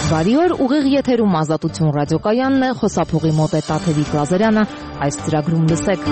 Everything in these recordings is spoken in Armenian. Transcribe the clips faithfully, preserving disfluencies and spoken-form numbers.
Բարի օր, ուղիղ եթերում Ազատություն ռադիոկայանն է, խոսափողի մոտ է Տաթևիկ Լազարյանը, այս ծրագրում լսեք։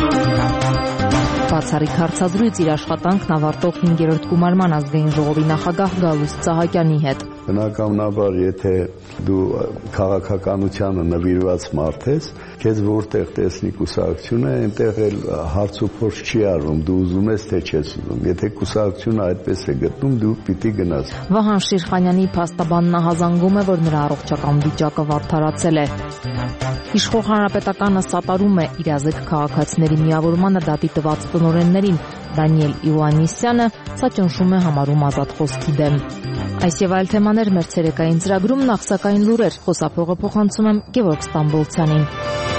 Բացառիկ հարցազրույց իր աշխատանքն ավարտող հինգերորդ գումարման ազգային ժողովի նախագահ Գալուստ Սահակյանի հետ։ Բնականաբար, եթե դու քաղաքականությանը նվիրված մարդ ես, քեզ որտեղ տեսնի կուսակցությունը, այնտեղ էլ հարց ու փորձ չի արվում, դու ուզում ես թե չես ուզում։ Եթե կուսակցությունը այդպես է գտնում, դու պիտի գնաս։ Վահան Շիրխանյանի փաստաբանն հազանգում է, որ նրա առողջական վիճակը վատթարացել է։ Իշխող հանրապետականը սատարում է իրազեկ քաղաքացիների միավորմանը դատի տված տնօրեններին։ Դանիել Իոաննիսյանը սա ճնշում է համարում ազատ խոսքի դեմ։ Այս եւ այլ թեմաներ մեր ցերեկային ծրագրում, նախ սակայն լուրեր, խոսափողը փոխանցում եմ Գևորգ Ստամբոլցյանին։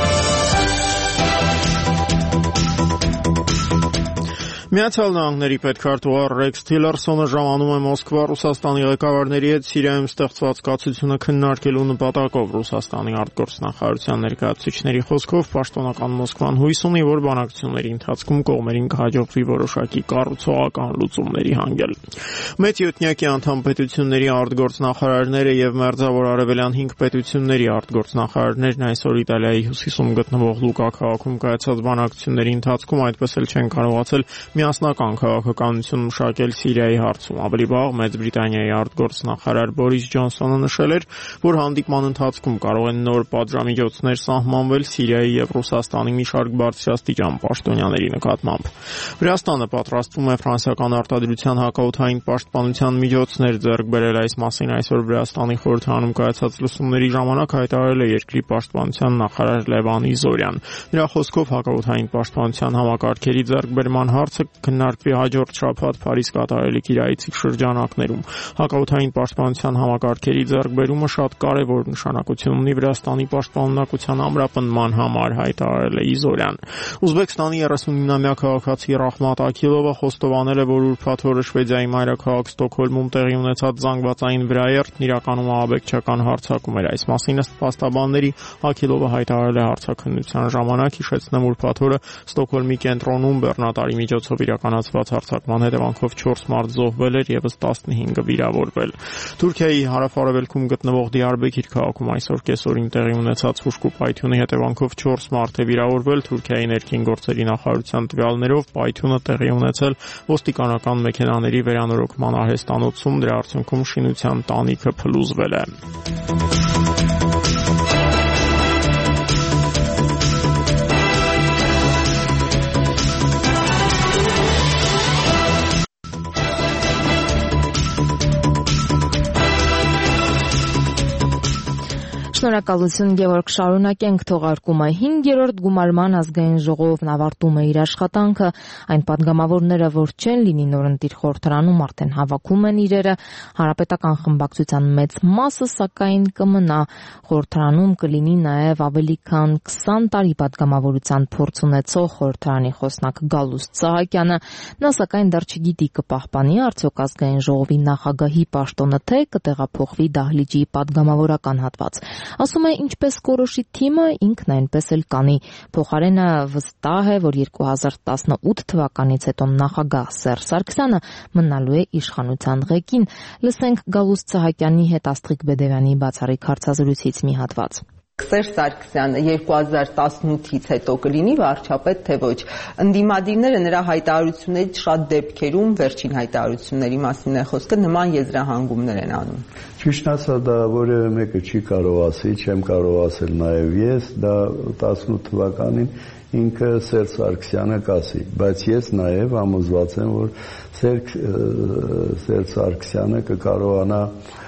Միացյալ Նահանգների պետքարտուղար Ռեքս Թիլերսոնը ժամանում է Մոսկվա Ռուսաստանի ղեկավարների հետ Սիրիայում ստեղծված կացությունը քննարկելու նպատակով։ Ռուսաստանի արտգործնախարարության ներկայացուցիչների խոսքով պաշտոնական Մոսկվան հույս ունի, որ բանակցությունների ընթացքում կողմերին կհաջողվի որոշակի կառուցողական լուծումների հանգել։ Մեծ յոթնյակի անդամ պետությունների արտգործնախարարները եւ մերձավոր արևելյան հինգ պետությունների արտգործնախարարներն այսօր Իտալիայի հյուսիսում գտնվող Լուկա քաղաքում կայացած բանակցությունների ընթացքում այդպես էլ չեն կարողացել միասնական քաղաքականություն մշակել Սիրիայի հարցում։ Ավելի վաղ Մեծ Բրիտանիայի արտգործնախարար Բորիս Ջոնսոնը նշել էր, որ հանդիպման ընթացքում կարող են նոր պատժամիջոցներ սահմանվել Սիրիայի եւ Ռուսաստանի մի շարք բարձրաստիճան պաշտոնյաների նկատմամբ։ Վրաստանը պատրաստվում է ֆրանսիական արտադրության հակաօդային պաշտպանության միջոցներ ձեռք բերել։ Այս մասին այսօր Վրաստանի խորհրդարանում կայացած լսումների ժամանակ հայտարարել է երկրի պաշտպանության նախարար Լևան Իզորյան։ Նրա խոսքով հակաօդային պաշտպանության համակարգերի ձեռքբերման հարցը քննարկվի հաջորդ շաբաթ Փարիզ կատարելիք իր այցի շրջանակներում։ Հակաօդային պաշտպանության համակարգերի ձեռքբերումը շատ կարևոր նշանակություն ունի Վրաստանի պաշտպանունակության ամրապնդման համար, հայտարարել է Իզորյան։ Ուզբեկստանի երեսունինամյա քաղաքացի Ռահմատ Աքիլովը խոստովանել է, որ ուրբաթ օրը Շվեդիայի մայրաքաղաք Ստոկհոլմում տեղի ունեցած զանգվածային վրաերթն իրականում ահաբեկչական հարձակում էր։ Այս մասին ըստ փաստաբանների Աքիլովը հայտարարել է հարցաքննության ժամանակ, հիշեցնեմ, ուրբաթ օրը Ստոկհոլմի կենտրոնում բեռնատարի միջոցով իրականացված հարձակման հետևանքով չորս մարդ զոհվել էր եւս տասնհինգը վիրավորվել։ Թուրքիայի հարավ-արևելքում գտնվող Դիարբեկիր քաղաքում այսօր կեսօրին տեղի ունեցած հուժկու պայթյունի հետևանքով չորս մարդ է վիրավորվել։ Թուրքիայի ներքին գործերի նախարարության տվյալներով պայթյունը տեղի ունեցել ոստիկանական մեքենաների վերանորոգման արհեստանոցում, դրա արդյունքում շինության տանիքը փլուզվել է։ Շնորհակալություն Գևորգ, շարունակենք թողարկումը։ Հինգերորդ գումարման ազգային ժողովն ավարտում է իր աշխատանքը, այն падգամավորները, որ չեն լինի նորընտիր խորհրդարանում, արդեն հավաքում են իրերը, հանրապետական խմբակցության մեծ մասը սակայն կմնա խորհրդարանում, կլինի նաև ավելի քան քսան տարի падգամավորության փորձ ունեցող խորհրդարանի խոսնակ Գալուստ Սահակյանը, նա սակայն դեռ չգիտի կպահպանի արդյոք ազգային ժողովի նախագահի պաշտոնը, թե կտեղափոխվի դահլիճի падգամավորական հատված։ Ասում է, ինչպես կորոշի թիմը, ինքն այնպես էլ կանի։ Փոխարենը վստահ է, որ երկու հազար տասնութ թվականից հետո նախագահ Սերժ Սարգսյանը մնալու է իշխանության ղեկին։ Լսենք Գալուստ Սահակյանի հետ Աստղիկ Բեդևյանի բացառիկ հարցազրույցից մի հատված։ Սերժ Սարգսյանը երկու հազար տասնութից հետո կլինի վարչապետ, թե ոչ։ Ընդդիմադիրները նրա հայտարարություններից շատ դեպքերում, վերջին հայտարարությունների մասին է խոսքը, նման եզրահանգումներ են անում։ Ճիշտ ասած, դա որևէ մեկը չի կարող ասի, չեմ կարող ասել նաև ես, դա տասնութ թվականին ինքը Սերժ Սարգսյանը կասի, բայց ես նաև համոզված եմ, որ Սերժ Սարգսյանը կկարողանա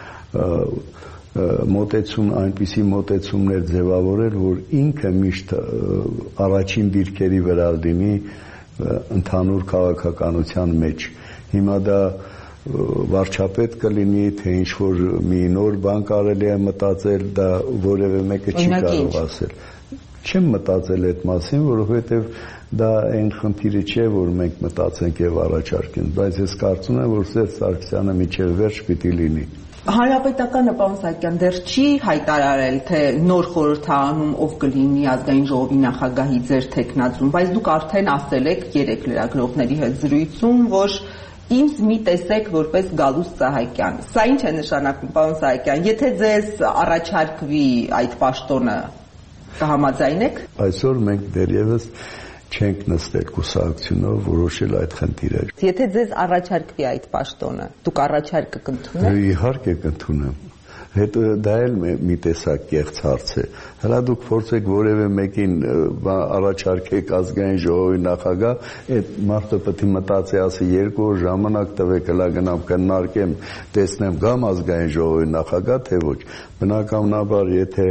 մոտեցում, այնպիսի մոտեցումներ ձևավորել, որ ինքը միշտ առաջին դիրքերի վրա լինի ընդհանուր քաղաքականության մեջ։ Հիմա դա վարչապետ կլինի, թե ինչ-որ մի նոր բան կարելի է մտածել, դա որևէ մեկը չի կարող ասել։ Չեմ մտածել այդ մասին, որովհետև դա այն խնդիրը չէ, որ մենք մտածենք եւ առաջարկենք, բայց ես կարծում եմ, որ Սերժ Սարգսյանը միջև վերջ պիտի լինի։ Հանրապետականը, պարոն Սահակյան, դեռ չի հայտարարել, թե նոր խորհրդարանում ով կլինի ազգային ժողովի նախագահի ձեր թեկնածուն, բայց դուք արդեն ասել եք երեք լրագրողների հետ զրույցում, որ ինձ մի տեսեք որպես Գալուստ Սահակյան։ Սա ինչ է նշանակում, պարոն Սահակյան, եթե ձեզ առաջարկվի այդ պաշտոնը, կհամաձայնեք։ Այսօր մենք դեռևս չենք նստել կուսակցությունով որոշել այդ խնդիրը։ Եթե ձեզ առաջարկվի այդ պաշտոնը, դուք առաջարկը կընդունեք։ Իհարկե կընդունեմ։ Հետո դա էլ մի տեսակ կեղծ հարց է։ Հələ դուք փորձեք որևէ մեկին առաջարկեք ազգային ժողովի նախագահ, այդ մարդը պետք է մտածի, ասի երկու օր ժամանակ տվեք, հələ գնամ քննարկեմ, տեսնեմ գամ ազգային ժողովի նախագահ, թե ոչ։ Բնականաբար, եթե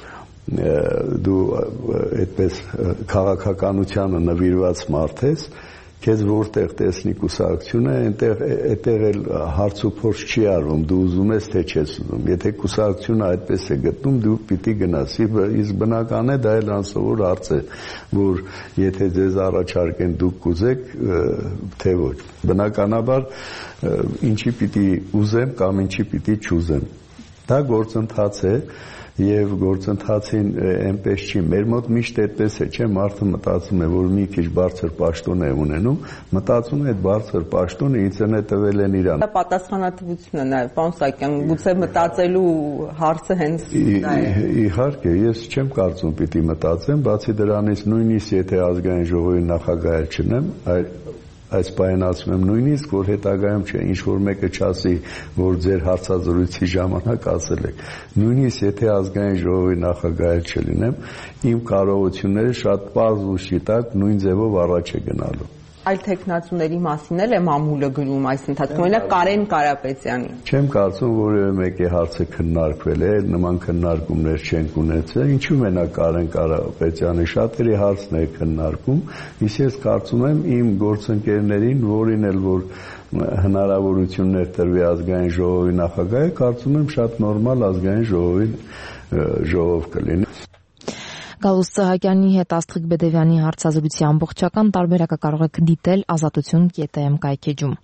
դու այդպես քաղաքականությանը նվիրված մարդ ես, քեզ որտեղ տեսնի կուսակցությունը, այնտեղ այդտեղ էլ հարց ու փորձ չի արվում, դու ուզում ես թե չես ուզում։ Եթե կուսակցությունը այդպես է գտնում, դու պիտի գնաս։ Իսկ բնական է, դա էլ անսովոր հարց է, որ եթե ձեզ առաջարկեն դուք կուզեք, թե ոչ։ Բնականաբար ինչի պիտի ուզեմ կամ ինչի պիտի չուզեմ։ Դա գործընթաց է եւ գործընթացին այնպես չի, մեր մոտ միշտ այդպես է, չէ՞, մարդը մտածում է, որ մի քիչ բարձր պաշտոն է ունենում, մտածում է այդ բարձր պաշտոնը ինձ է տվել են իրան։ Դա պատասխանատվություն է նաեւ, պարոն Սահակյան, գուցե մտածելու հարցը հենց դա է։ Իհարկե, ես չեմ կարծում պիտի մտածեմ, բացի դրանից նույնիսկ եթե ազգային ժողովի նախագահ չնեմ, այլ այս պահին ասում եմ նույնիսկ, որ հետագայում չէ, ինչ-որ մեկը չասի, որ ձեր հարցազրույցի ժամանակ ասել եք։ Նույնիսկ եթե ազգային ժողովի նախագահ չլինեմ, իմ կարողությունները շատ պարզ ու շիտակ նույն ձևով առաջ է գնալու։ Այլ տեխնացուների մասին էլ է մամուլը գրում այս ընթացքում, օրինակ Կարեն Կարապետյանի։ Չեմ կարծում, որևէ մեկի հարցը քննարկվել է, նման քննարկումներ չենք ունեցել, ինչու մենակ Կարեն Կարապետյանի, շատերի հարցն է քննարկում, իսկ ես կարծում եմ իմ գործընկերներին, որին էլ որ հնարավորություններ տրվի ազգային ժողովի նախագահը, կարծում եմ շատ նորմալ ազգային ժողովի ժողով կլինի։ Գալուստ Սահակյանի հետ Աստղիկ Բեդևյանի հարցազրույցի ամբողջական տարբերակը կարող եք դիտել ազատություն կետ էմ կայքեջում։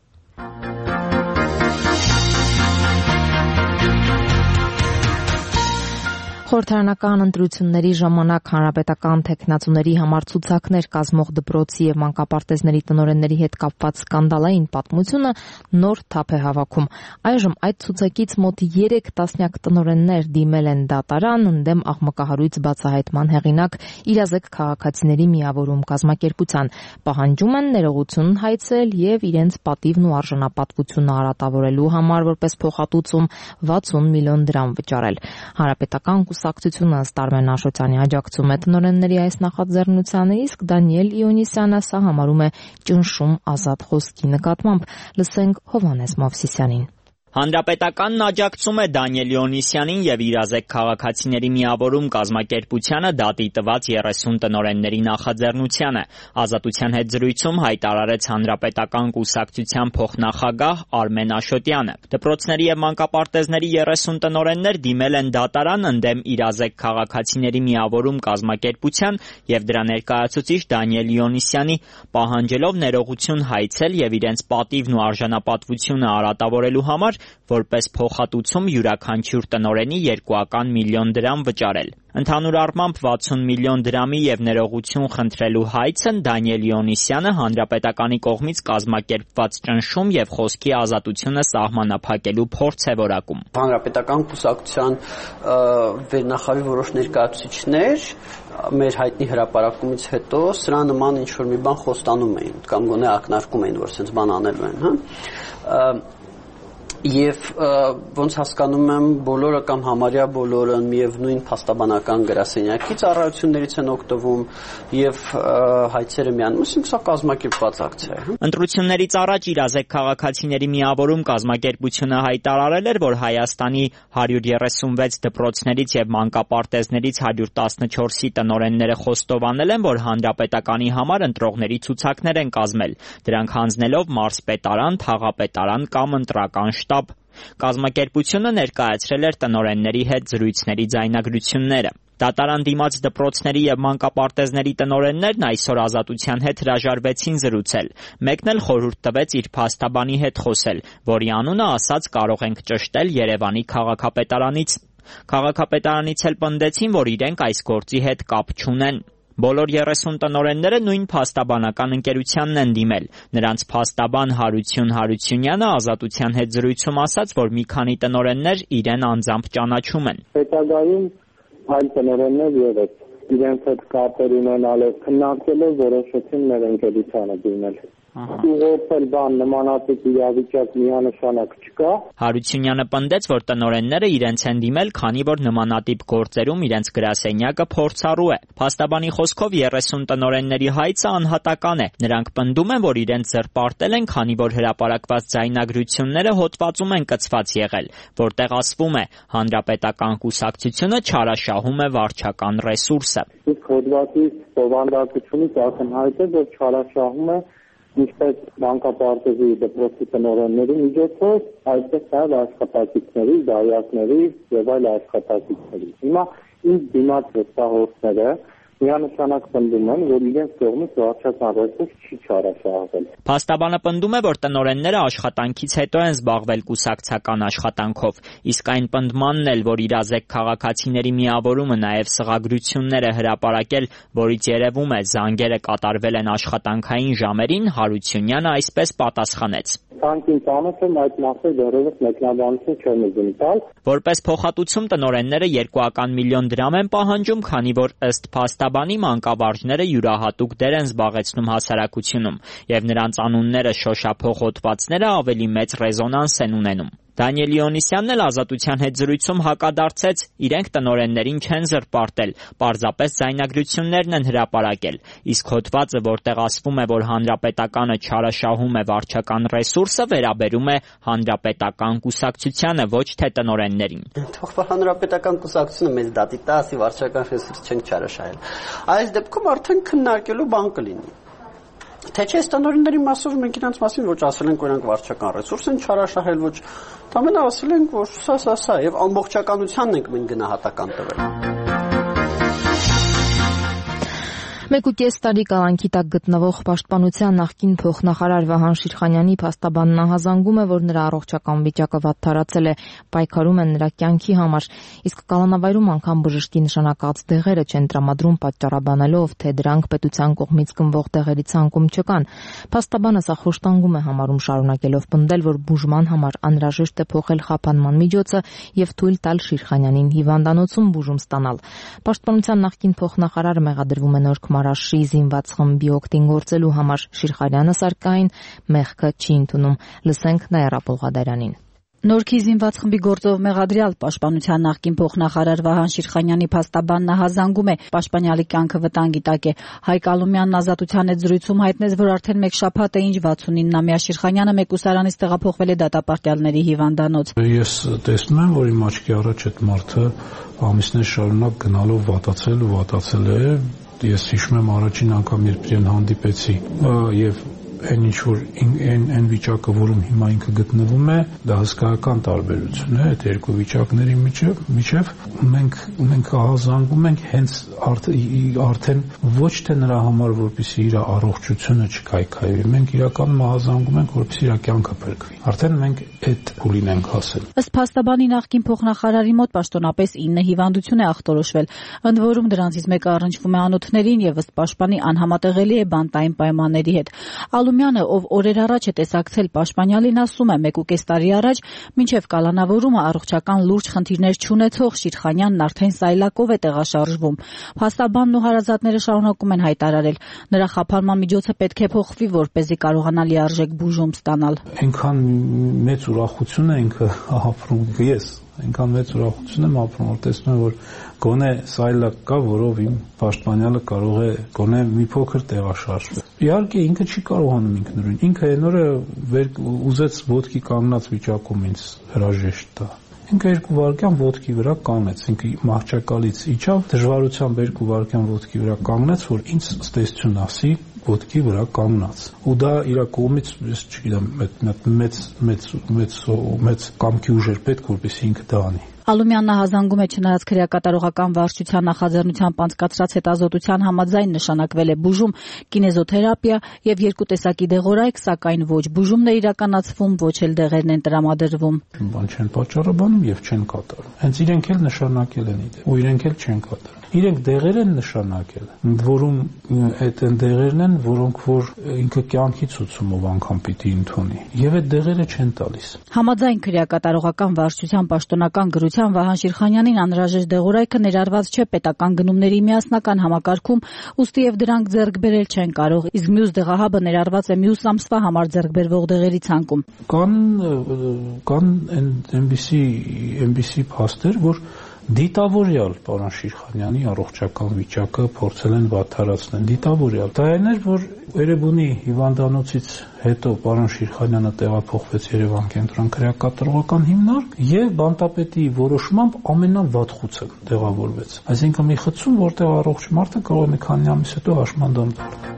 Խորհրդարանական ընտրությունների ժամանակ հանրապետական տեխնացուների համար ցուցակներ կազմող դպրոցի եւ մանկապարտեզների տնօրենների հետ կապված սկանդալային պատմությունը նոր թափ է հավաքում։ Այժմ այդ ցուցակից մոտ երեք տասնյակ տնօրեններ դիմել են դատարան ընդդեմ աղմկահարույց բացահայտման հեղինակ իրազեկ քաղաքացիների միավորում կազմակերպության, պահանջում են ներողություն հայցել եւ իրենց պատիվն ու արժանապատվությունը արատավորելու համար որպես փոխհատուցում վաթսուն միլիոն դրամ վճարել։ Հանրապետական կուսակցությունը ըստ Արմեն Աշոտյանի աջակցում է տնօրենների այս նախաձեռնությանը, իսկ Դանիել Իոնիսյանը սա համարում է ճնշում ազատ խոսքի նկատմամբ։ Լսենք Հովհաննես Մովսիսյանին։ Հանրապետականն աջակցում է Դանիել Իոնիսյանին եւ իրազեկ քաղաքացիների միավորում կազմակերպությանը դատի տված երեսուն տնօրենների նախաձեռնությանը։ Ազատության հետ զրույցում հայտարարեց Հանրապետական կուսակցության փոխնախագահ Արմեն Աշոտյանը։ Դպրոցների եւ մանկապարտեզների երեսուն տնօրեններ դիմել են դատարան ընդդեմ իրազեկ քաղաքացիների միավորում կազմակերպության եւ դրա ներկայացուցիչ Դանիել Իոնիսյանի, պահանջելով ներողություն հայցել եւ իրենց պատիվն ու արժանապատվությունը արատավորելու համար որպես փոխհատուցում յուրաքանչյուր տնօրենի երկուական միլիոն դրամ վճարել։ Ընդհանուր առմամբ վաթսուն միլիոն դրամի եւ ներողություն խնդրելու հայցն Դանիել Իոնիսյանը հանրապետականի կողմից կազմակերպված ճնշում եւ խոսքի ազատությունը սահմանափակելու փորձ է որակում։ Հանրապետական կուսակցության վերնախավի որոշ ներկայացուցիչներ մեր հայտնի հրապարակումից հետո սրա նման ինչ-որ մի բան խոստանում էին կամ գոնե ակնարկում էին, որ sense բան անելու են, հա։ Եվ ոնց հասկանում եմ բոլորը կամ համարյա բոլորը միևնույն փաստաբանական գրասենյակի ծառայություններից են օգտվում եւ հայցերը միանում, այսինքն սա կազմակերպված ակցիա է։ Ընտրություններից առաջ իրազեկ քաղաքացիների միավորում կազմակերպությունը հայտարարել էր, որ Հայաստանի հարյուր երեսունվեց դպրոցներից եւ մանկապարտեզներից հարյուր տասնչորսի տնօրենները խոստովանել են, որ հանրապետականի համար ընտրողների ցուցակներ են կազմել, դրանք հանձնելով մարզպետարան, թաղապետարան կամ ընտրական շտաբ։ Կազմակերպությունը ներկայացրել էր տնօրենների հետ զրույցների ձայնագրությունները։ Դատարան դիմաց դպրոցների եւ մանկապարտեզների տնօրեններն այսօր Ազատության հետ հրաժարվեցին զրուցել։ Մեկն էլ խորհուրդ տվեց իր փաստաբանի հետ խոսել, որի անունը ասաց կարող ենք ճշտել Երևանի քաղաքապետարանից։ Քաղաքապետարանից էլ պնդեցին, որ իրենք այս գործի հետ կապ չունեն։ Բոլոր երեսուն տնօրենները նույն փաստաբանական ընկերությանն են դիմել։ Նրանց փաստաբան Հարություն Հարությունյանը Ազատության հետ զրույցում ասաց, որ մի քանի տնօրեններ իրեն անձամբ ճանաչում են։ Հետագայում այլ տնօրեններ ևս իրենց հետ կապեր ունենալով քննարկելով որոշեցին մեր ընկերությանը դիմել։ Ուղղակի բան նմանատիպ իրավիճակ միանշանակ չկա։ Հարությունյանը պնդեց, որ տնօրենները իրենց են դիմել, քանի որ նմանատիպ գործերում իրենց գրասենյակը փորձառու է։ Փաստաբանի խոսքով երեսուն տնօրենների հայցը անհատական է։ Նրանք պնդում են, որ իրենց զրպարտել են, քանի որ հրապարակված ձայնագրությունները հոդվածում են կցված եղել, որտեղ ասվում է՝ հանրապետական կուսակցությունը չարաշահում է վարչական ռեսուրսը։ Իսկ հոդվածի բովանդակությունից ակնհայտ է, որ չարաշահում է ինչպես մանկապարտեզի դպրոցի տնօրենների միջոցով, այսպես նաև աշխատակիցների, դարյակների եւ այլ աշխատակիցների։ Հիմա ինձ դիմաց վստահողները միանշանակ պնդում են, որ իրենց կողմից վարչական ռեսուրս չի չարաշահվել։ Փաստաբանը պնդում է, որ տնօրենները աշխատանքից հետո են զբաղվել կուսակցական աշխատանքով, իսկ այն պնդմանն էլ, որ իրազեկ քաղաքացիների միավորումը նաև սղագրություններ է հրապարակել, որից երևում է զանգերը կատարվել են աշխատանքային ժամերին, Հարությունյանը այսպես պատասխանեց. Քանքին ծանոթ եմ այդ մասը դեռևս մեկնաբանություն չեմ ուզում տալ։ Որպես փոխհատուցում տնօրենները երկուական միլիոն դրամ են պահանջում, քանի որ ըստ փաստաբանի մանկավարժները յուրահատուկ դեր են զբաղեցնում հասարակությունում, եւ նրանց անունները շոշափող հոդվածները ավելի մեծ ռեզոնանս են ունենում։ Դանիել Իոնիսյանն էլ Ազատության հետ զրույցում հակադարձեց, իրենք տնօրեններին չեն զրպարտել, պարզապես ձայնագրություններն են հրապարակել, իսկ հոդվածը, որտեղ ասվում է, որ հանրապետականը չարաշահում է վարչական ռեսուրսը, վերաբերում է հանրապետական կուսակցությանը, ոչ թե տնօրեններին։ Թող որ հանրապետական կուսակցությունը մեծ դատի տա, ասի վարչական ռեսուրս չեն չարաշահել։ Այս դեպքում արդեն քննարկելու բան կլինի։ Թե չէ տնօրենների մասով մենք իրենց մասին ոչ ասել ենք, որ նրանք վարչական ռեսուրս են չարաշահել, ոչ Թամենը ասել ենք, որ սա, սա, սա, եւ ամբողջականությանն ենք մենք գնահատական տվել։ Մեկ ու կես տարի կալանքի տակ գտնվող Պաշտպանության նախկին փոխնախարար Վահան Շիրխանյանի փաստաբանն ահազանգում է, որ նրա առողջական վիճակը վատթարացել է, պայքարում են նրա կյանքի համար, իսկ կալանավայրում անգամ բժշկի նշանակած դեղերը չեն տրամադրում պատճառաբանելով, թե դրանք պետության կողմից կնվող դեղերի ցանկում չկան։ Փաստաբանը սա խոշտանգում է համարում, շարունակելով պնդել, որ բուժման համար անհրաժեշտ է փոխել խափանման միջոցը եւ թույլ տալ Շիրխանյանին հիվանդանոցում բուժում ստանալ։ Պաշտպանության նախկին փոխնախարարը մեղադրվում է նոր Մարաշի զինված խմբի օգտագործելու համար Շիրխարյանը սարկային մեղքը չի ընդունում։ Լսենք Նաիրա Պոլղադարյանին։ Նորքի զինված խմբի գործով մեղադրյալ Պաշտպանության նախկին փոխնախարար Վահան Շիրխանյանի փաստաբանն ահազանգում է, պաշտպանյալի կյանքը վտանգի տակ է։ Հայկ Ալումյանն Ազատության հետ զրույցում հայտնեց, որ արդեն մեկ շաբաթ է, ինչ վաթսունիննամյա Շիրխանյանը մեկուսարանից տեղափոխվել է դատապարտյալների հիվանդանոց։ Ես տեսնում եմ, որ իմ աչքի առաջ այդ մարդը ամիսներ շարունակ գնալով վատացել ու վատացել է։ Ես հիշում եմ առաջին անգամ, երբ իրեն հանդիպեցի եւ այն ինչ որ այն այն վիճակը, որում հիմա ինքը գտնվում է, դա հսկայական տարբերություն է այդ երկու վիճակների միջև, միջև մենք մենք ահազանգում ենք հենց արդեն ոչ թե նրա համար, որպեսզի իր առողջությունը չկայքայվի, մենք իրականում ահազանգում ենք, որպեսզի իր կյանքը փրկվի։ Արդեն մենք այդ փուլին ենք հասել։ Ըստ փաստաբանի նախկին փոխնախարարի մոտ պաշտոնապես ինը հիվանդություն է ախտորոշվել, ընդ որում դրանցից մեկը առնչվում է անոթներին եւ ըստ պաշտպանի անհամատեղելի է բանտային պայմանների հետ։ Ալումյանը, ով օրեր առաջ է տեսակցել պաշտպանյալին, ասում է, մեկ ու կես տարի առաջ, մինչև կալանավորումը առողջական լուրջ խնդիրներ չունեցող Շիրխանյանն արդեն սայլակով է տեղաշարժվում։ Փաստաբանն ու հարազատները շարունակում են հայտարարել, նրա խափանման միջոցը պետք է փոխվի, որպեսզի կարողանա լիարժեք բուժում ստանալ։ Այնքան մեծ ուրախություն է ինքը ապրում, ես այնքան մեծ ուրախություն եմ ապրում, որ տեսնում եմ, որ գոնե սայլակ կա, որով իմ պաշտպանյալը կարող է գոնե մի փոքր տեղաշարժվել։ Իհարկե ինքը չի կարողանում ինքնուրույն, ինքը այն օրը ուզեց ոտքի կանգնած վիճակում ինձ հրաժեշտ տա։ Ինքը երկու վայրկյան ոտքի վրա կանգնեց, ինքը մահճակալից իջավ, դժվարությամբ երկու վայրկյան ոտքի վրա կանգնեց, որ ինձ ստեսություն ասի ոտքի վրա կանգնած։ Ու դա իր կողմից, ես չգիտեմ, մեծ մեծ մեծ մեծ կամքի ուժեր պետք, որպեսզի ինքը դա անի։ Ալումյանն հազանգում է չնայած քրեակատարողական վարչության նախաձեռնությամբ անցկացրած հետազոտության համաձայն նշանակվել է բուժում, կինեզոթերապիա եւ երկու տեսակի դեղորայք, սակայն ոչ բուժումն է իրականացվում, ոչ էլ դեղերն են տրամադրվում։ Բան չեն պատճառաբանում եւ չեն կատարում։ Հենց իրենք էլ նշանակել են իդե, ու իրենք էլ չեն կատարում։ Իրենք դեղեր են նշանակել, որում այդ են դեղերն են, որոնք որ ինքը կյանքի ցուցումով անգամ պիտի ընդունի, եւ այդ դեղերը չեն տալիս։ Համաձայն քրեակատարողական վարչության պաշտոնական գրության Վահան Շիրխանյանին անհրաժեշտ դեղորայքը ներառված չէ պետական գնումների միասնական համակարգում, ուստի եւ դրանք ձեռք բերել չեն կարող, իսկ մյուս դեղահաբը ներառված է մյուս ամսվա համար ձեռք բերվող դեղերի ցանկում։ Կան կան այնպիսի այնպիսի փաստեր, որ դիտավորյալ պարոն Շիրխանյանի առողջական վիճակը փորձել են վատթարացնել, դիտավորյալ։ Դա այն էր, որ Էրեբունի հիվանդանոցից հետո պարոն Շիրխանյանը տեղափոխվեց Երևան կենտրոն քրեակատարողական հիմնարկ եւ բանտապետի որոշմամբ ամենավատ խուցը տեղավորվեց։ Այսինքն մի խցում, որտեղ առողջ մարդը կարող է մի քանի ամիս հետո հաշմանդամ դառնալ։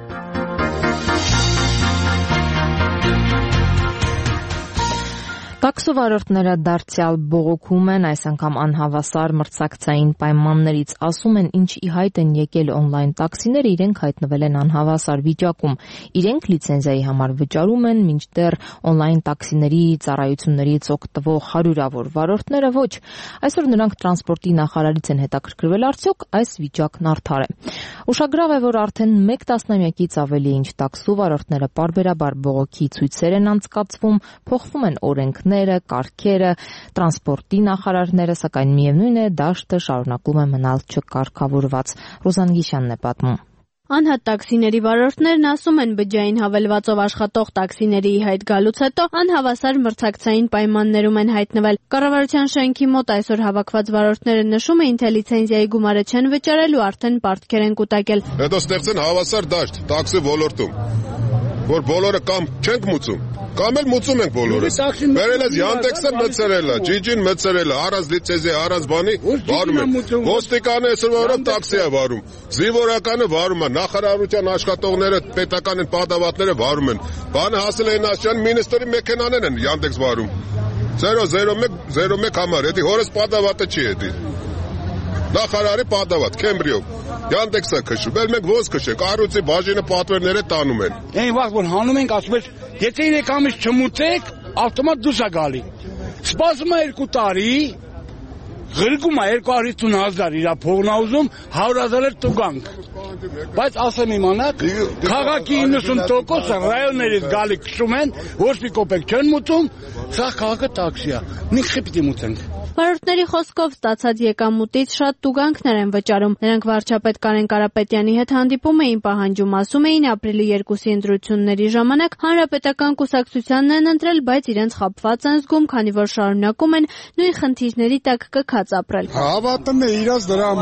Տաքսովարորդները դարձյալ բողոքում են, այս անգամ անհավասար մրցակցային պայմաններից, ասում են, ինչ ի հայտ են եկել օնլայն տաքսիները, իրենք հայտնվել են անհավասար վիճակում։ Իրենք լիցենզիայի համար վճարում են, մինչդեռ օնլայն տաքսիների ծառայություններից օգտվող հարյուրավոր վարորդները ոչ։ Այսօր նրանք տրանսպորտի նախարարից են հետաքրքրվել, արդյոք այս վիճակն արդար է։ Ուշագրավ է, որ արդեն մեկ տասնամյակից ավելի ինչ տաքսովարորդները պարբերաբար բողոքի ցույցեր են անցկացվում, փոխվում են օրենքները, կարգերը, տրանսպորտի նախարարները, սակայն միևնույն է, դաշտը շարունակում է մնալ չկարգավորված։ Ռուզան Գիշյանն է պատմում։ Անհատ տաքսիների վարորդներն ասում են, բջջային հավելվածով աշխատող տաքսիների ի հայտ գալուց հետո անհավասար մրցակցային պայմաններում են հայտնվել։ Կառավարության շենքի մոտ այսօր հավաքված վարորդները նշում էին, թե լիցենզիայի գումարը չեն վճարել ու արդեն պարտքեր են կուտակել։ Հետո ստեղծեն հավասար դաշտ տաքսի ոլորտում, որ բոլորը կամ չենք մուծում, կամ էլ մուծում ենք բոլորը։ Բերել ես Yandex-ը մտցրել է, Ջիջին մտցրել է, առանց լիցենզիա, առանց բանի վարում են։ Ոստիկանը այսօր վարում տաքսի է վարում։ Զինվորականը վարում է, նախարարության աշխատողները, պետական են պատավատները վարում են։ Բանը հասել են ասյան մինիստրի մեքենաներ են Yandex վարում։ zero zero one zero one համար, էդի հորս պատավատը չի էդի։ Նախարարի պատավատ, Քեմբրիով, Yandex-ը քշում, էլ մենք ոնց քշենք, առույցի բաժինը պատվերները տանում են։ Այն վաղ որ հանում ենք, ասում ես, եթե երեք ամիս չմուծեք, ավտոմատ դուրս է գալի։ Սպասում է երկու տարի, ղրկում է երկու հարյուր ութ հազար իր փողն ուզում, հարյուր հազար տուգանք։ Բայց ասեմ իմանաք, քաղաքի իննսուն տոկոսը ռայոններից գալի քշում են, ոչ մի կոպեկ չեն մուծում, սա քաղաքը տաքսի է։ Մենք խիպիտի մուծենք։ Վարորդների խոսքով ստացած եկամուտից շատ տուգանքներ են վճարում։ Նրանք վարչապետ Կարեն Կարապետյանի հետ հանդիպում էին, պահանջում, ասում էին, ապրիլի երկուսի ընտրությունների ժամանակ հանրապետական կուսակցությանն են ընտրել, բայց իրենց խաբված են զգում, քանի որ շարունակում են նույն խնդիրների տակ կքած ապրել։ Հավատում է իրաց դրա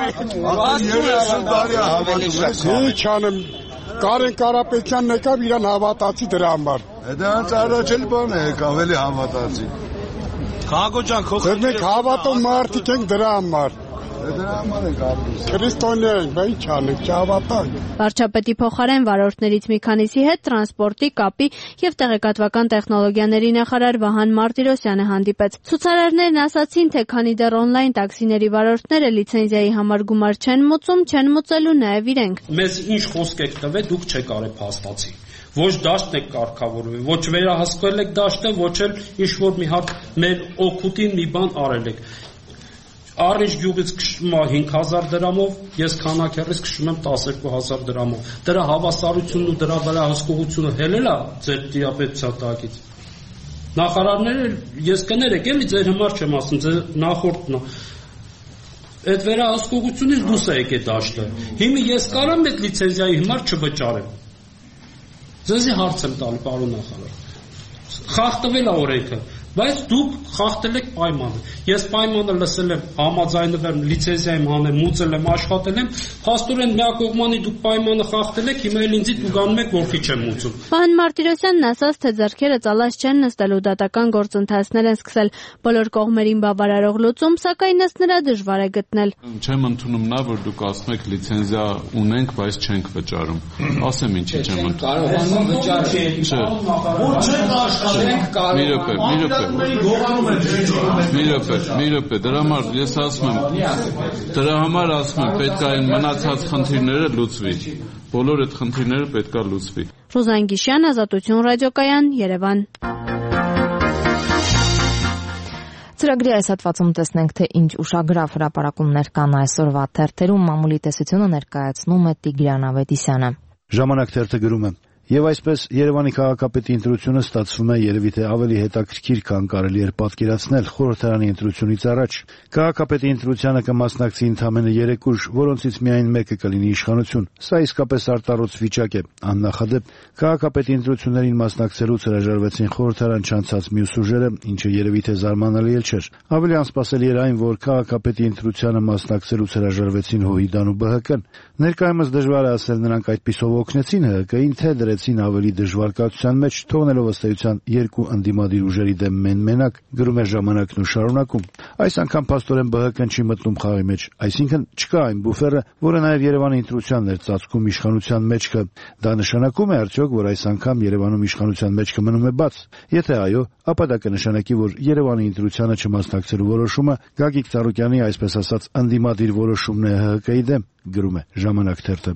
համար։ Ինչ անեմ, Կարեն Կարապետյանն եկավ իրան հավատացի դրա համար։ Դա հենց առաջել բան է, եկավ էլի հավատացի։ Քաղաքոջան խոսում եք հավատում մարդիկ ենք դրա համար։ Դրա համար ենք ապրում։ Քրիստոնյա ենք, բայց չանենք, չհավատանք։ Վարչապետի փոխարեն վարորդներից մի քանիսի հետ տրանսպորտի, կապի եւ տեղեկատվական տեխնոլոգիաների նախարար Վահան Մարտիրոսյանը հանդիպեց։ Ցուցարարներն ասացին, թե քանի դեռ օնլայն տաքսիների վարորդները լիցենզիայի համար գումար չեն մուծում, չեն մուծելու նաեւ իրենք։ Մեզ ինչ խոսք եք տվել, դուք չեք արել փաստացի։ Ոչ դաշտն եք կարգավորվել, ոչ վերահսկվել եք դաշտը, ոչ էլ ինչ-որ մի հատ մեր օգուտին մի բան արել եք։ Առիջ գյուղից քշում է հինգ հազար դրամով, ես քանակերից քշում եմ տասներկու հազար դրամով։ Դրա հավասարությունն ու դրա վերահսկողությունը հելել է ձեր տիրապետության տակից։ Նախարարները ես կներեք, էլի ձեր համար չեմ ասում, ձեր նախորդն է։ Այդ վերահսկողությունից դուրս է եկել դաշտը։ Հիմա ես կարամ այդ լիցենզիայի համար չվճարեմ։ Ձեզի հարց եմ տալի, պարոն նախարար։ Խախտվել է օրենքը, բայց դուք խախտել եք պայմանը։ Ես պայմանը լսել եմ, համաձայնվել եմ, լիցենզիա եմ հանել, մուծել եմ, աշխատել եմ, փաստորեն միակողմանի դուք պայմանը խախտել եք, հիմա էլ ինձի տուգանում եք, որքի չեմ մուծում։ Վահան Մարտիրոսյանն ասաց, թե ձեռքերը ծալած չեն նստել ու դատական գործընթացներ են սկսել բոլոր կողմերին բավարարող լուծում, սակայն ըստ նրա դժվար է գտնել։ Չեմ ընդունում նա, որ դուք ասում եք լիցենզիա ունենք, բայց չենք վճարում։ Ասեմ ինչի չեմ ընդունում։ Կարողանում վճարել։ Չէ։ Ոչ չենք աշխատենք, կարող։ Մի րոպե, մի րոպե։ Մի րոպե, մի րոպե, դրա համար ես ասում եմ, դրա համար ասում եմ, պետք է այն մնացած խնդիրները լուծվի։ Բոլոր այդ խնդիրները պետք է լուծվի։ Ռուզան Գիշյան, Ազատություն ռադիոկայան, Երևան։ Ծրագրի այս հատվածում տեսնենք, թե ինչ ուշագրավ հրապարակումներ կան այսօրվա թերթերում, մամուլի տեսությունը ներկայացնում է Տիգրան Ավետիսյանը։ Ժամանակ թերթը գրում է. Եվ այսպես Երևանի քաղաքապետի ընտրությունը ստացվում է երևի թե ավելի հետաքրքիր, քան կարելի էր պատկերացնել խորհրդարանի ընտրությունից առաջ։ Քաղաքապետի ընտրությանը կմասնակցի ընդամենը երեք ուժ, որոնցից միայն մեկը կլինի իշխանություն։ Սա իսկապես արտառոց վիճակ է։ Աննախադեպ քաղաքապետի ընտրություններին մասնակցելուց հրաժարվեցին խորհրդարան չանցած մյուս ուժերը, ինչը երևի թե զարմանալի էլ չէր։ Ավելի անսպասելի էր այն, որ քաղաքապետի ընտրությանը մասնակցելուց հրաժարվեցին ՀՅԴ-ն ու ԲՀԿ-ն։ Ներկայումս դժվար է ասել նրանք այդպիսով օգնեցին ՀՀԿ-ին, թե դրեցին ավելի դժվար կացության մեջ, թողնելով ըստ էության երկու ընդդիմադիր ուժերի դեմ մեն-մենակ, գրում է Ժամանակն ու շարունակում։ Այս անգամ փաստորեն ԲՀԿ-ն չի մտնում խաղի մեջ, այսինքն չկա այն բուֆերը, որը նաև Երևանի ընտրությանն էր ծածկում իշխանության մեջքը։ Դա նշանակում է արդյոք, որ այս անգամ Երևանում իշխանության մեջքը մնում է բաց։ Եթե այո, ապա դա կնշանակի, որ Երևանի ընտրությանը չմասնակցելու որոշումը Գագիկ Ծառուկյանի, այսպես ասած, ընդդիմադիր որոշումն է ՀՀԿ-ի դեմ, գրում է Ժամանակ թերթը։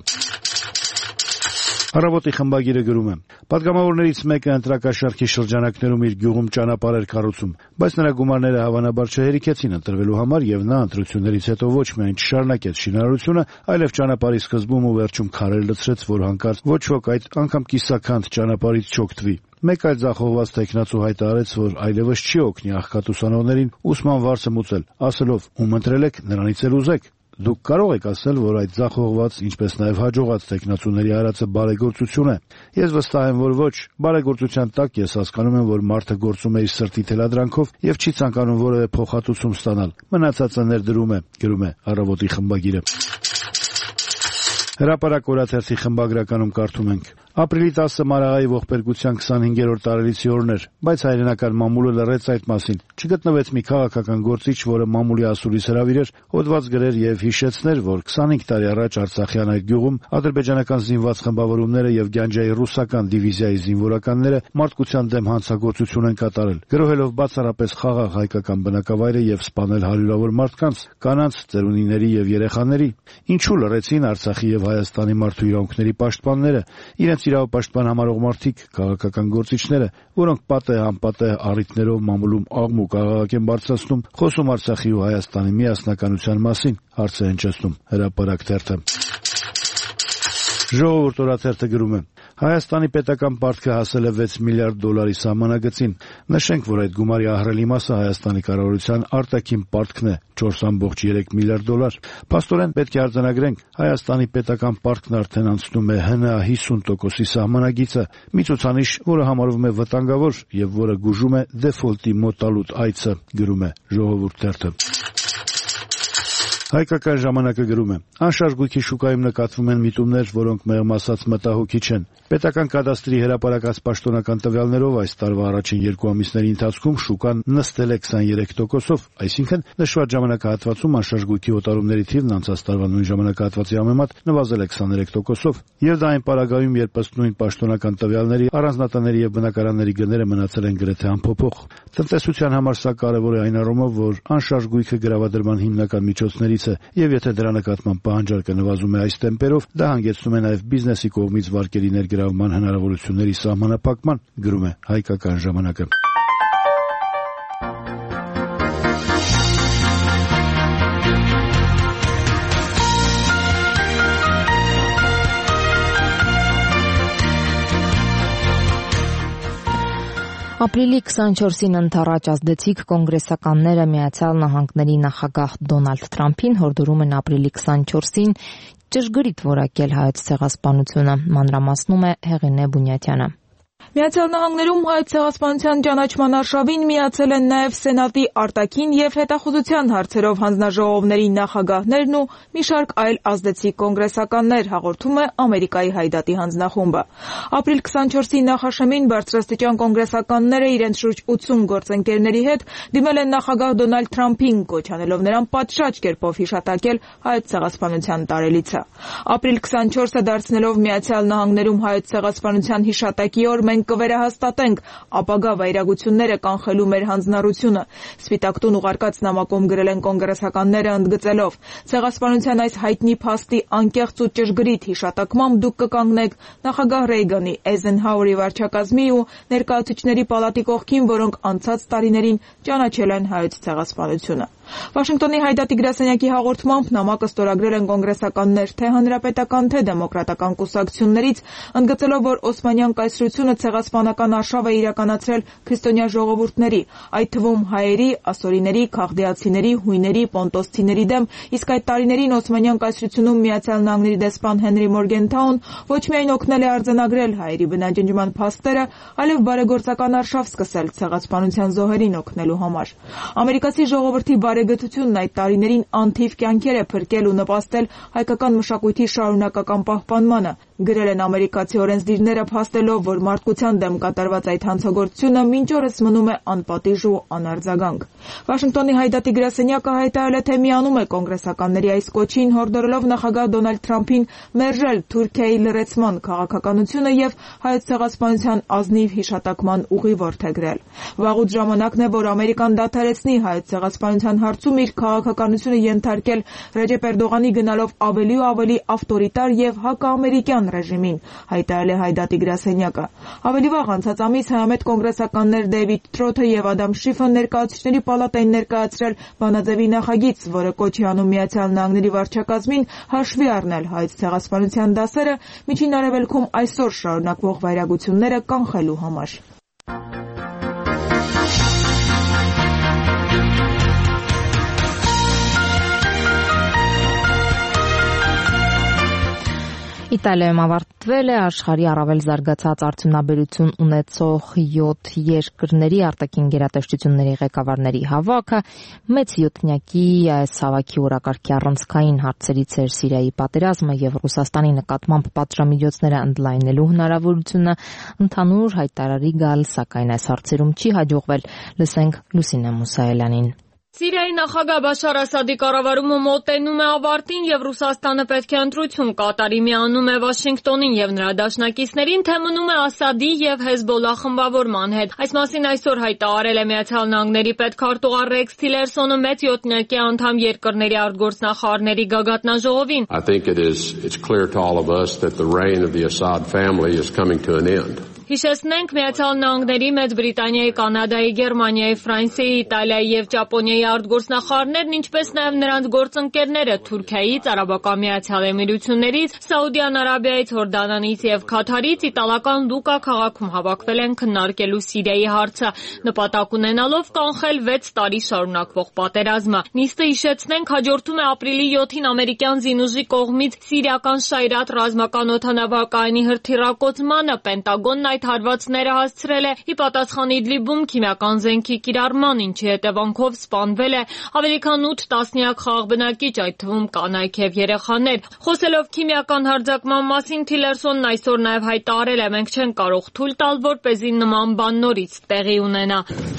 Առավոտի խմբագիրը գրում է. Պատգամավորներից մեկը ընտրակաշարքի շրջանակներում իր գյուղում ճանապարհ էր կառուցում, բայց նրա գումարները հավանաբար չհերիքեցին ընտրվելու համար եւ նա ընտրություններից հետո ոչ միայն չշարունակեց շինարարությունը, այլև ճանապարհի սկզբում ու վերջում քարեր լցրեց, որ հանկարծ ոչ ոք այդ անգամ կիսաքանդ ճանապարհից չօգտվի։ Մեկ այլ ձախողված տեխնացու հայտարարեց, որ այլևս չի օգնի աղքատ ուսանողներին ուսման վարձը մուծել, ասելով՝ ում ընտրել եք, նրանից էլ ուզեք։ Դուք կարող եք ասել, որ այդ ձախողված, ինչպես նաև հաջողած տեխնացուների արածը բարեգործություն է։ Ես վստահ եմ, որ ոչ, բարեգործության տակ ես հասկանում եմ, որ մարդը գործում է իր սրտի թելադրանքով եւ չի ցանկանում որևէ փոխհատուցում ստանալ։ Մնացածը ներդրում է, գրում է Առավոտի խմբագիրը։ Հրապարակ օրաթերթի խմբագրականում կարդում ենք. Ապրիլի տասը Մարաղայի ողբերգության քսանհինգերորդ տարելիցի օրն էր, բայց հայրենական մամուլը լռեց այդ մասին։ Չգտնվեց մի քաղաքական գործիչ, որը մամուլի ասուլիս հրավիրեր, հոդված գրեր եւ հիշեցներ, որ քսանհինգ տարի առաջ Արցախյան այդ գյուղում ադրբեջանական զինված խմբավորումները եւ Գանջայի ռուսական դիվիզիայի զինվորականները մարդկության դեմ հանցագործություն են կատարել, գրոհելով բացառապես խաղաղ հայկական բնակավայրը եւ սպանել հարյուրավոր մարդկանց, կանանց, ծերունիների եւ երեխաների։ Ինչու լռեցին Արցախի եւ Հայաստանի մարդու իրավունքների պաշտպանները, իրենց իրավապաշտպան համարող մարդիկ, քաղաքական գործիչները, որոնք պատեհ անպատեհ առիթներով մամուլում աղմուկ աղաղակ են բարձրացնում, խոսում Արցախի ու Հայաստանի միասնականության մասին, հարց է հնչեցնում Հրապարակ թերթը։ Ժողովուրդ օրաթերթը գրում է. Հայաստանի պետական պարտքը հասել է վեց միլիարդ դոլարի սահմանագծին։ Նշենք, որ այդ գումարի ահռելի մասը Հայաստանի կառավարության արտաքին պարտքն է՝ չորս կόμma երեք միլիարդ դոլար։ Փաստորեն պետք է արձանագրենք, Հայաստանի պետական պարտքն արդեն անցնում է ՀՆԱ հիսուն տոկոսի սահմանագիծը, մի ցուցանիշ, որը համարվում է վտանգավոր եւ որը գուժում է դեֆոլտի մոտալուտ այցը, գրում է Ժողովուրդ թերթը։ Հայկական ժամանակը գրում է. Անշարժ գույքի շուկայում նկատվում են միտումներ, որոնք մեղմ ասած մտահոգիչ են։ Պետական կադաստրի հրապարակած պաշտոնական տվյալներով այս տարվա առաջին երկու ամիսների ընթացքում շուկան նստել է քսաներեք տոկոսով, այսինքն նշված ժամանակահատվածում անշարժ գույքի օտարումների թիվն անցած տարվա նույն ժամանակահատվածի համեմատ նվազել է քսաներեք տոկոսով։ Եվ դա այն պարագայում, երբ ըստ նույն պաշտոնական տվյալների առանձնատների եւ բնակարանների գները մնացել են գրեթե անփոփոխ։ Տնտեսության համար սա կարևոր է այն առումով, որ անշարժ գույքը գրավադրման հիմնական միջոցներից է, եւ եթե դրա նկատմամբ պահանջարկը նվազում է այս տեմպերով, դա հանգեցնում է նաեւ բիզնեսի կողմից վարկերի ներգրավման հնարավորությունների սահմանափակման, գրում է Հայկական ժամանակը։ Ապրիլի քսանչորսին ընթառաջ ազդեցիկ կոնգրեսականները Միացյալ Նահանգների նախագահ Դոնալդ Թրամփին հորդորում են ապրիլի քսանչորսին ճշգրիտ որակել հայոց ցեղասպանությունը, մանրամասնում է Հեղինե Բունյատյանը։ Միացյալ Նահանգներում հայոց ցեղասպանության ճանաչման արշավին միացել են նաև Սենատի արտաքին եւ հետախուզության հարցերով հանձնաժողովների նախագահներն ու մի շարք այլ ազդեցիկ կոնգրեսականներ, հաղորդում է Ամերիկայի Հայդատի հանձնախումբը։ Ապրիլ քսանչորսի նախաշեմին բարձրաստիճան կոնգրեսականները իրենց շուրջ ութսուն գործընկերների հետ դիմել են նախագահ Դոնալդ Թրամփին, կոչ անելով նրան պատշաճ կերպով հիշատակել հայոց ցեղասպանության տարելիցը։ Ապրիլ քսանչորսը դարձնելով Միացյալ Նահանգներում հայոց ցեղասպանության հիշատակի օր, մենք մենք կվերահաստատենք ապագա վայրագությունները կանխելու մեր հանձնառությունը։ Սպիտակ տուն ուղարկած նամակում գրել են կոնգրեսականները ընդգծելով. ցեղասպանության այս հայտնի փաստի անկեղծ ու ճշգրիտ հիշատակմամբ դուք կկանգնեք նախագահ Ռեյգանի, Էյզենհաուերի վարչակազմի ու ներկայացուցիչների պալատի կողքին, որոնք անցած տարիներին ճանաչել են հայոց ցեղասպանությունը։ Վաշինգտոնի Հայդատի գրասենյակի հաղորդմամբ նամակը ստորագրել են կոնգրեսականներ թե հանրապետական, թե դեմոկրատական կուսակցություններից, ընդգծելով, որ Օսմանյան կայսրությունը ցեղասպանական արշավ է իրականացրել քրիստոնյա ժողովուրդների, այդ թվում հայերի, ասորիների, քաղդիացիների, հույների, պոնտոսցիների դեմ, իսկ այդ տարիներին Օսմանյան կայսրությունում Միացյալ Նահանգների դեսպան Հենրի Մորգենթաուն ոչ միայն օգնել է արձանագրել հայերի բնաջնջման փաստերը, այլև բարեգործական արշավ սկսել ցեղասպանության զոհերին օգնելու համար։ Ամերիկացի ժողովրդի բարեգործությունն այդ տարիներին անթիվ կյանքեր է փրկել ու նպաստել հայկական մշակույթի շարունակական պահպանմանը, գրել են ամերիկացի օրենսդիրները, փաստելով, որ մարդկության դեմ կատարված այդ հանցագործությունը մինչ օրս մնում է անպատիժ ու անարձագանք։ Վաշինգտոնի Հայդատի գրասենյակը հայտարարել է, թե միանում է կոնգրեսականների այս կոչին, հորդորելով նախագահ Դոնալդ Թրամփին մերժել Թուրքիայի լրացման քաղաքականությունը եւ հայոց ցեղասպանության ազնիվ հիշատակման ուղի որդեգրել։ Վաղուց ժամանակն է, որ Ամերիկան դադարեցնի հայոց ցեղասպանության հարցում իր քաղաքականությունը ենթարկել Ռեջեփ Էրդողանի գնալով ավելի ու ավելի ավտորիտար եւ հակաամերիկյան ռեժիմին, հայտարարել է Հայդատի գրասենյակը։ Ավելի վաղ անցած ամիս հայամետ կոնգրեսականներ Դեյվիդ Թրոթը եւ Ադամ Շիֆը ներկայացուցիչների պալատային ներկայացրել բանաձևի նախագիծ, որը կոչ է անում Միացյալ Նահանգների վարչակազմին հաշվի առնել հայոց ցեղասպանության դասերը Միջին Արևելքում այսօր շարունակվող վայրագությունները կանխելու համար։ Իտալիայում ավարտվել է աշխարհի առավել զարգացած արդյունաբերություն ունեցող յոթ երկրների արտաքին գերատեսչությունների ղեկավարների հավաքը։ Մեծ յոթնյակի այս հավաքի օրակարգի առանցքային հարցերից էր Սիրիայի պատերազմը եւ Ռուսաստանի նկատմամբ պատժամիջոցները ընդլայնելու հնարավորությունը ընդհանուր հայտարարի գալ, սակայն այս հարցերում չի հաջողվել։ Լսենք Լուսինե Մուսայելյանին։ Սիրիայի նախագահ Բաշար Ասադի կառավարումը մոտենում է ավարտին եւ Ռուսաստանը պետք է ընտրություն կատարի, միանում է Վաշինգտոնին եւ նրա դաշնակիցներին, թե մնում է Ասադի եւ Հեզբոլլահ խմբավորման հետ։ Այս մասին այսօր հայտարարել է Միացյալ Նահանգների պետքարտուղար Ռեքս Թիլերսոնը մեծ յոթնյակի անդամ երկրների արտգործնախարարների գագաթնաժողովին։ I think it is it's clear to all of us that the reign of the Assad family is coming to an end. Հիշեցնենք Միացյալ Նահանգների, Մեծ Բրիտանիայի, Կանադայի, Գերմանիայի, Ֆրանսիայի, Իտալիայի եւ Ճապոնիայի արտգործնախարարներն, ինչպես նաեւ նրանց գործընկերները Թուրքիայից, Արաբական Միացյալ Էմիրություններից, Սաուդյան Արաբիայից, Հորդանանից եւ Քաթարից իտալական Լուկա քաղաքում հավաքվել են քննարկելու Սիրիայի հարցը, նպատակ ունենալով կանխել վեց տարի շարունակվող պատերազմը։ Նիստը, հիշեցնենք, հաջորդում է ապրիլի յոթին ամերիկյան զինուժի կողմից սիրիական Շայրատ ռազմական օդանավակայանի հրթիռակոծմանը։ Պենտագոնն այդ հարվածները հասցրել է ի պատասխան Իդլիբում քիմիական զենքի կիրառման, ինչի հետևանքով սպանվել է ավելի քան ութ տասնյակ խաղաղբնակիչ, այդ թվում կանայք եւ երեխաներ։ Խոսելով քիմիական հարձակման մասին, Թիլերսոնն այսօր նաեւ հայտարարել է, մենք չենք կարող թույլ տալ, որպեսզի նման բան նորից տեղի ունենա։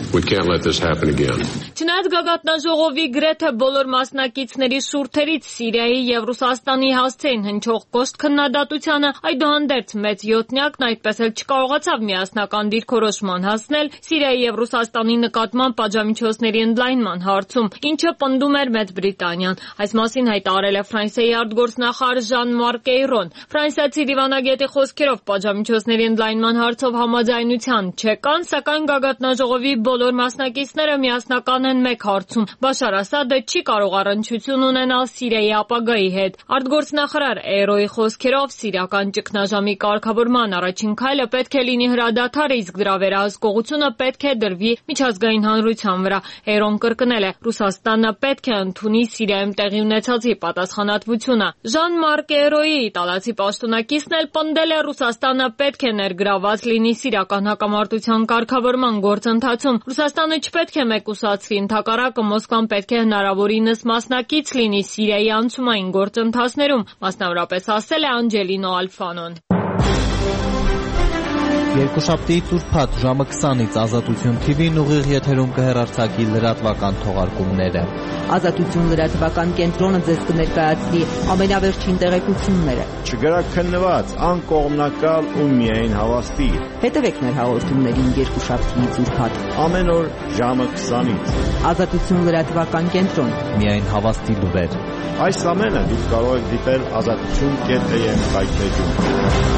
Չնայած գագաթնաժողովի գրեթե բոլոր մասնակիցների շուրթերից Սիրիայի եւ Ռուսաստանի հասցեին հնչող կոշտ քննադատությանը, այդուհանդերձ մեծ յոթնյակն այդպես էլ չկարողացավ միասնական դիրքորոշման հասնել Սիրիայի եւ Ռուսաստանի նկատմամբ պատժամիջոցների ընդլայնման հարցում, ինչը պնդում էր Մեծ Բրիտանիան։ Այս մասին հայտարարել է Ֆրանսիայի արտգործնախարար Ժան-Մարկ Էյրոն։ Ֆրանսիացի դիվանագետի խոսքերով պատժամիջոցների ընդլայնման հարցով համաձայնության չկան, սակայն գագաթնաժողովի բոլոր մասնակիցները միասնական են մեկ հարցում. Բաշար Ասադը չի կարող առնչություն ունենալ Սիրիայի ապագայի հետ։ Արտգործնախարար Էյրոյի խոսքերով սիրիական ճգնաժամի կարգավորման առաջին քայլը պետք է լինի հրադադարը, իսկ դրա վերահսկողությունը պետք է դրվի միջազգային հանրության վրա։ Էյրոն կրկնել է. Ռուսաստանը պետք է ընդունի Սիրիայում տեղի ունեցածի պատասխանատվությունը։ Ժան-Մարկ Էյրոյի իտալացի պաշտոնակիցն էլ պնդել է, Ռուսաստանը պետք է ներգրաված լինի սիրիական հակամարտության կարգավորման գործընթացում։ Ռուսաստանը չպետք է մեկուսացվի, ընդհակառակը Մոսկվան պետք է հնարավորինս մասնակից լինի Սիրիայի անցումային գործընթացներում, մասնավորապես ասել է Անջելինո Ալֆանոն։ Երկուշաբթի Ծուրփաթ ժամը քսանից Ազատություն թի վին ուղիղ եթերում կհեռարձակի լրատվական թողարկումները։ Ազատություն լրատվական կենտրոնը ձեզ կներկայացնի ամենավերջին տեղեկությունները։ Չգրաքննված, անկողմնակալ ու միայն հավաստի։ Հետևեք մեր հաղորդումներին երկուշաբթի Ծուրփաթ ամեն օր ժամը քսանից։ Ազատություն լրատվական կենտրոն։ Միայն հավաստի լուրեր։ Այս ամենը դուք կարող եք դիտել ազատություն կետ էմ կայքեջում։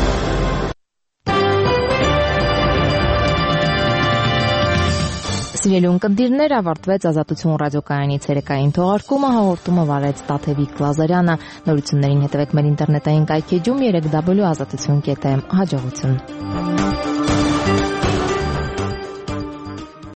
Սիրելի ունկնդիրներ, ավարտվեց Ազատություն ռադիոկայանի ցերեկային թողարկումը, հաղորդումը վարեց Տաթևիկ Լազարյանը։ Նորություններին հետևեք մեր ինտերնետային կայքեջում երեք w ազատություն կետ am։ Հաջողություն։